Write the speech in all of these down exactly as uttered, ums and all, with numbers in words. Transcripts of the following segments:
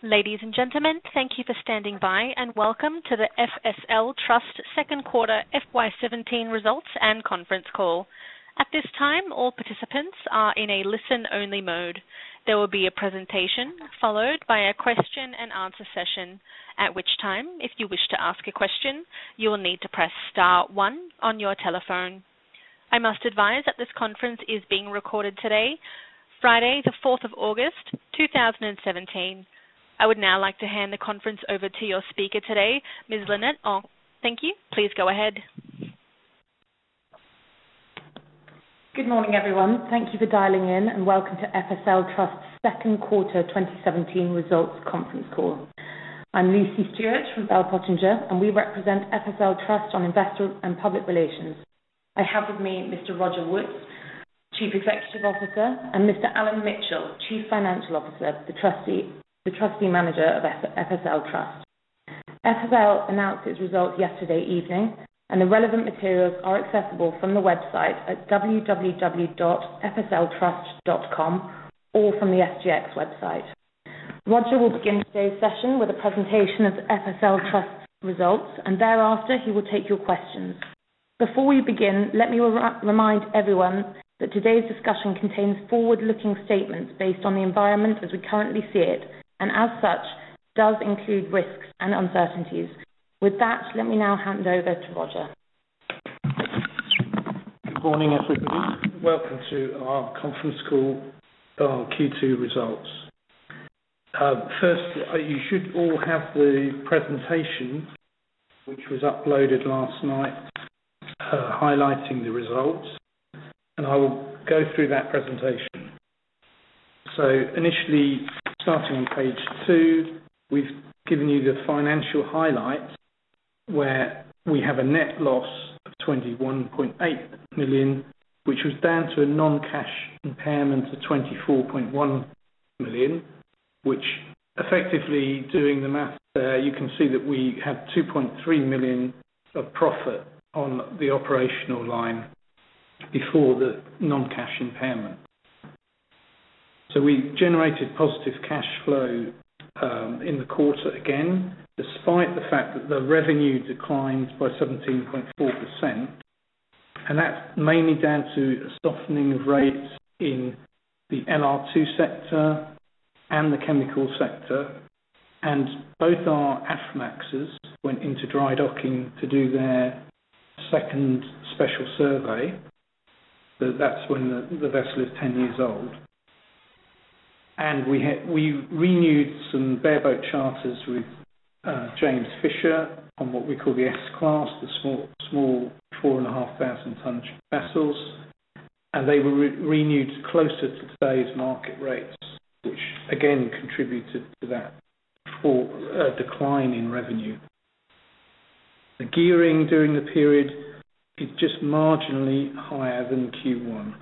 Ladies and gentlemen, thank you for standing by and welcome to the F S L Trust second quarter F Y seventeen results and conference call. At this time, all participants are in a listen-only mode. There will be a presentation followed by a question and answer session, at which time, if you wish to ask a question, you will need to press star one on your telephone. I must advise that this conference is being recorded today, Friday the fourth of August, two thousand seventeen. I would now like to hand the conference over to your speaker today, Miz Lynette Ong. Thank you. Please go ahead. Good morning, everyone. Thank you for dialing in and welcome to F S L Trust's second quarter twenty seventeen results conference call. I'm Lucy Stewart from Bell Pottinger and we represent F S L Trust on Investor and Public Relations. I have with me Mister Roger Woods, Chief Executive Officer, and Mister Alan Mitchell, Chief Financial Officer, the trustee the trustee manager of F S L Trust. F S L announced its results yesterday evening, and the relevant materials are accessible from the website at w w w dot f s l trust dot com or from the S G X website. Roger will begin today's session with a presentation of F S L Trust's results, and thereafter he will take your questions. Before we begin, let me re- remind everyone that today's discussion contains forward-looking statements based on the environment as we currently see it, and as such, does include risks and uncertainties. With that, let me now hand over to Roger. Good morning, everybody. Welcome to our conference call, our Q two results. Uh, first, uh, you should all have the presentation, which was uploaded last night, uh, highlighting the results, and I will go through that presentation. So, initially, starting on page two, we've given you the financial highlights where we have a net loss of twenty-one point eight million, which was down to a non-cash impairment of twenty-four point one million, which effectively, doing the math there, you can see that we have two point three million of profit on the operational line before the non-cash impairment. So we generated positive cash flow um, in the quarter again, despite the fact that the revenue declined by seventeen point four percent, and that's mainly down to a softening of rates in the L R two sector and the chemical sector, and both our Aframaxes went into dry docking to do their second special survey. So that's when the, the vessel is ten years old. And we had, we renewed some bareboat charters with uh, James Fisher on what we call the S-Class, the small, small four and a half thousand ton vessels, and they were re- renewed closer to today's market rates, which again contributed to that for, uh, decline in revenue. The gearing during the period is just marginally higher than Q one.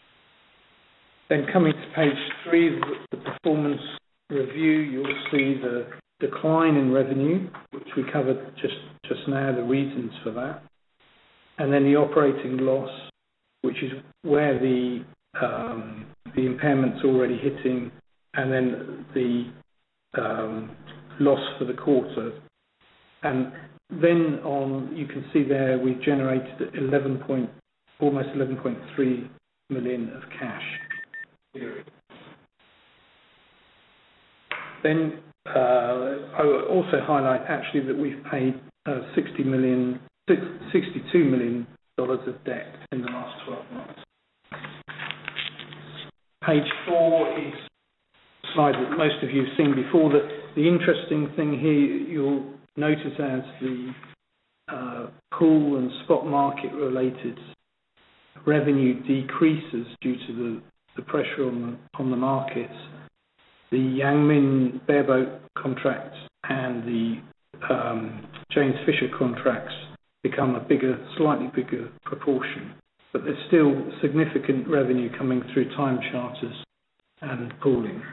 Then coming to page three, the performance review, you'll see the decline in revenue, which we covered just, just now, the reasons for that. And then the operating loss, which is where the um, the impairment's already hitting, and then the um, loss for the quarter. And then on, you can see there we generated eleven point, almost eleven point three million of cash. Then uh, I will also highlight actually that we've paid uh, sixty million, sixty-two million dollars of debt in the last twelve months. Page four is a slide that most of you have seen before. The, the interesting thing here you'll notice as the uh, pool and spot market related revenue decreases due to the the pressure on the, on the markets, the Yangmin bareboat contracts and the um, James Fisher contracts become a bigger, slightly bigger proportion, but there's still significant revenue coming through time charters and pooling.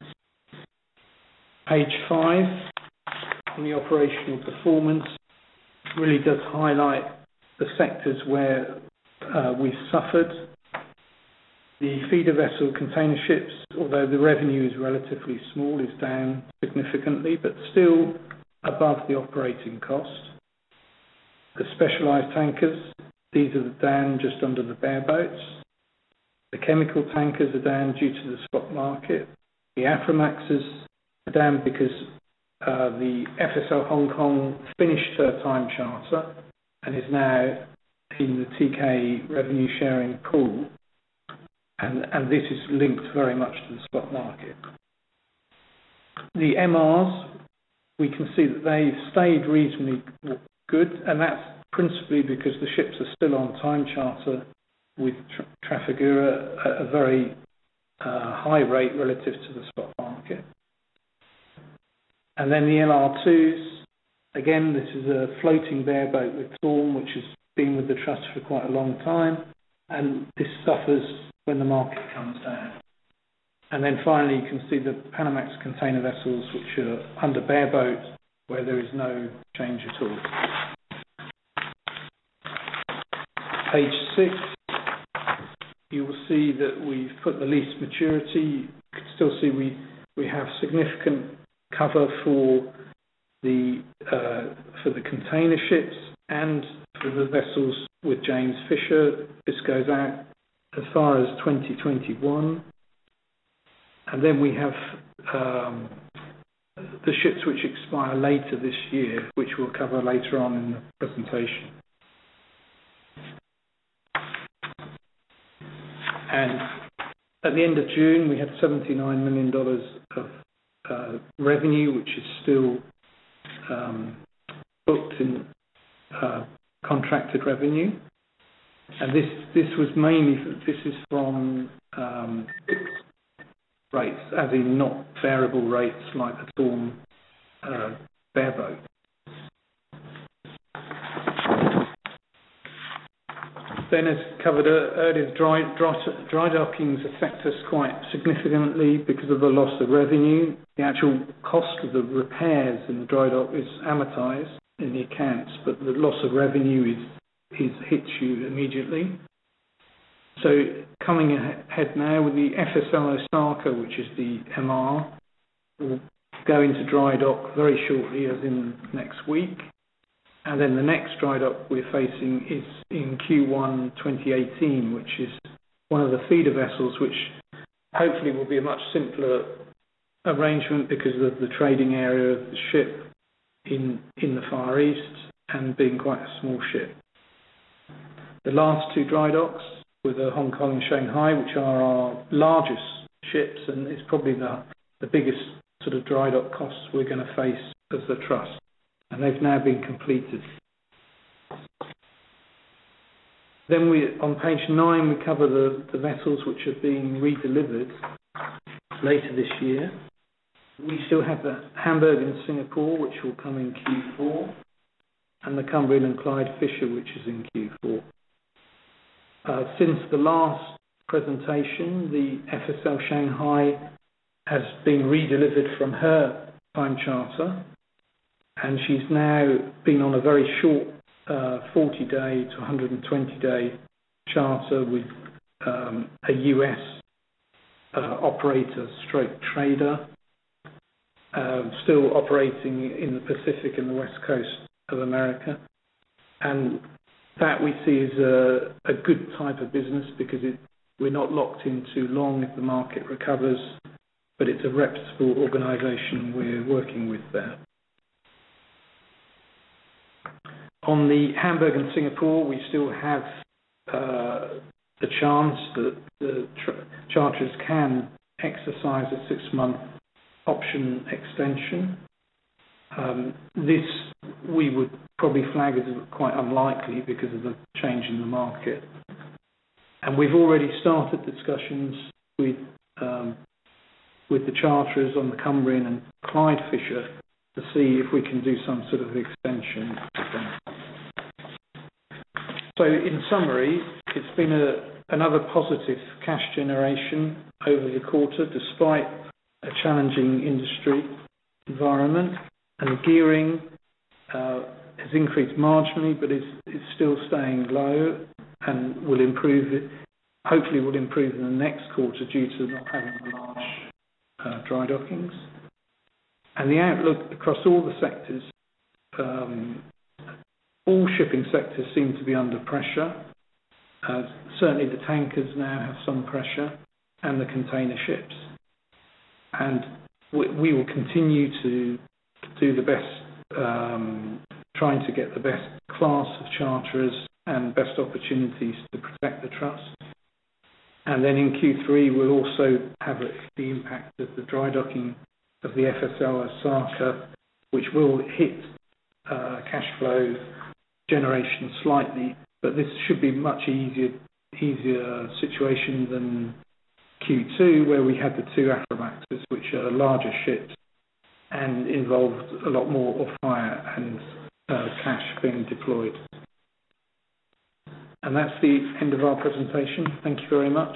Page five, on the operational performance, really does highlight the sectors where uh, we've suffered. The feeder vessel container ships although the revenue is relatively small, is down significantly, but still above the operating cost. The specialised tankers, these are down just under the bareboats. The chemical tankers are down due to the spot market. The Aframaxes are down because uh, the F S L Hong Kong finished her time charter and is now in the T K revenue sharing pool. And, and this is linked very much to the spot market. The M Rs, we can see that they've stayed reasonably good, and that's principally because the ships are still on time charter with Tra- Trafigura at a very uh, high rate relative to the spot market. And then the L R twos, again, this is a floating bareboat with Thorn, which has been with the trust for quite a long time, and this suffers when the market comes down. And then finally, you can see the Panamax container vessels, which are under bareboat, where there is no change at all. Page six, you will see that we've put the lease maturity. You can still see we, we have significant cover for the uh, for the container ships and for the vessels with James Fisher. This goes out as far as twenty twenty-one. And then we have um, the ships which expire later this year, which we'll cover later on in the presentation. And at the end of June, we had seventy-nine million dollars of uh, revenue, which is still um, booked in uh, contracted revenue. And this this was mainly, this is from um, rates, as in not variable rates like the Thorn uh, bareboat. Then, as covered earlier, dry, dry, dry dockings affect us quite significantly because of the loss of revenue. The actual cost of the repairs in the dry dock is amortised in the accounts, but the loss of revenue is, is hits you immediately. So coming ahead now with the F S L Osaka, which is the M R, will go into dry dock very shortly, as in next week. And then the next dry dock we're facing is in Q one twenty eighteen, which is one of the feeder vessels, which hopefully will be a much simpler arrangement because of the trading area of the ship in, in the Far East and being quite a small ship. The last two dry docks were the Hong Kong and Shanghai, which are our largest ships, and it's probably the, the biggest sort of dry dock costs we're going to face as the trust. And they've now been completed. Then we, on page nine, we cover the, the vessels which are being redelivered later this year. We still have the Hamburg and Singapore, which will come in Q four, and the Cumbrian and Clyde Fisher, which is in Q four. Uh, since the last presentation, the F S L Shanghai has been redelivered from her time charter, and she's now been on a very short uh, forty day to one hundred twenty day charter with um, a U S uh, operator stroke trader, uh, still operating in the Pacific and the west coast of America. And that we see as a, a good type of business because it, we're not locked in too long if the market recovers, but it's a reputable organisation we're working with there. On the Hamburg and Singapore, we still have uh, the chance that the tr- charterers can exercise a six-month option extension. Um, this we would probably flag as quite unlikely because of the change in the market. And we've already started discussions with um, with the charterers on the Cumbrian and Clyde Fisher to see if we can do some sort of extension with them. So in summary, it's been a, another positive cash generation over the quarter despite a challenging industry environment, and the gearing uh, has increased marginally but is, is still staying low and will improve it hopefully will improve in the next quarter due to not having large uh, dry dockings. And the outlook across all the sectors, um, all shipping sectors seem to be under pressure. Uh, certainly the tankers now have some pressure, and the container ships. And we, we will continue to do the best, um, trying to get the best class of charterers and best opportunities to protect the trust. And then in Q three, we'll also have the impact of the dry docking of the F S L Osaka, which will hit uh, cash flow generation slightly, but this should be much easier, easier situation than Q two, where we had the two Aframaxes, which are larger ships and involved a lot more off-hire and uh, cash being deployed. And that's the end of our presentation. Thank you very much.